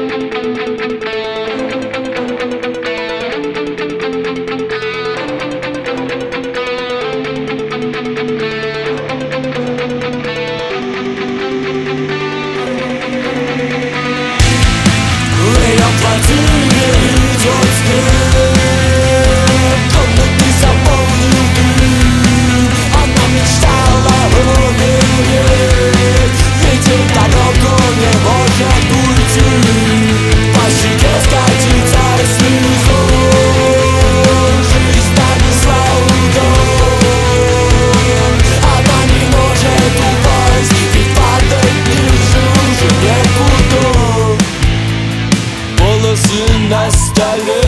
На столе,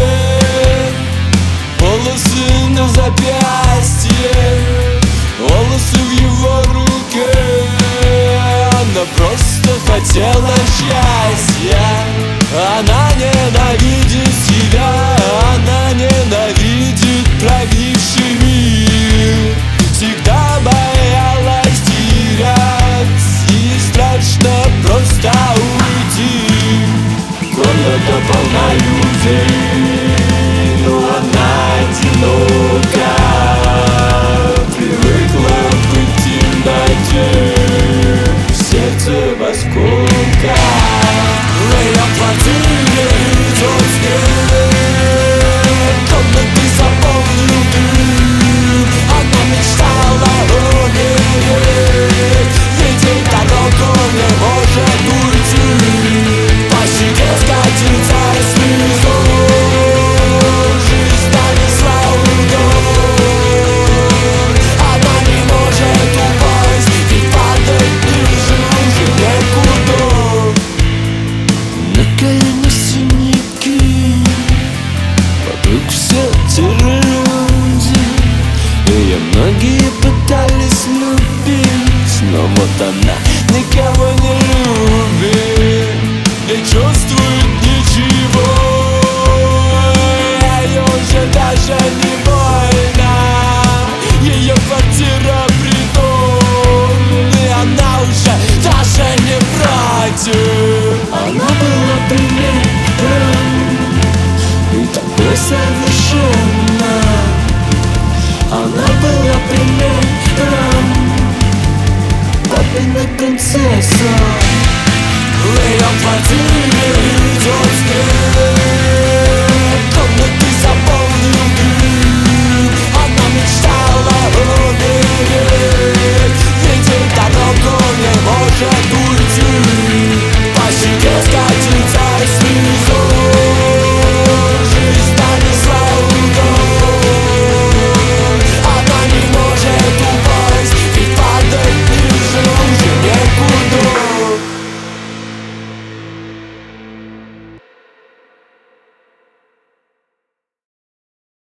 волосы на запястье, волосы в его руке. Она просто хотела счастья. Она ненавидит себя, она ненавидит прогнивший мир. Всегда боялась терять, и страшно просто уйти. Комната полна людей, но она одинока. Привыкла быть в темноте, сердце в осколках. В ее квартире идет снег, комнаты заполнил дым. Она мечтала умереть, видеть дорогу не может уйти. По щеке скатится слезу, жизнь донесла удар. Она не может упасть, ведь падать ниже уже некуда. На коленях синяки, вокруг все те же люди. Ее многие пытались любить, но вот она никого не любит, не чувствует ничего. Ей уже даже не больно, ее квартира притон, и она уже даже не против. Она была примером и такой совершенно. Она была примером папиной принцессы. В ее квартире